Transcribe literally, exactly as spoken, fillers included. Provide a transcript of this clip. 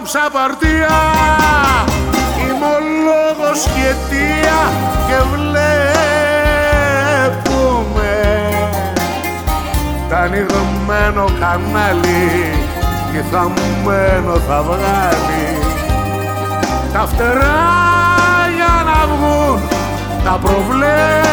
κόψα απαρτία, είμαι ο λόγος και αιτία και βλέπουμε τ' ανοιγμένο κανάλι και θαμμένο θα βγάλει τα φτερά για να βγουν τα προβλήματα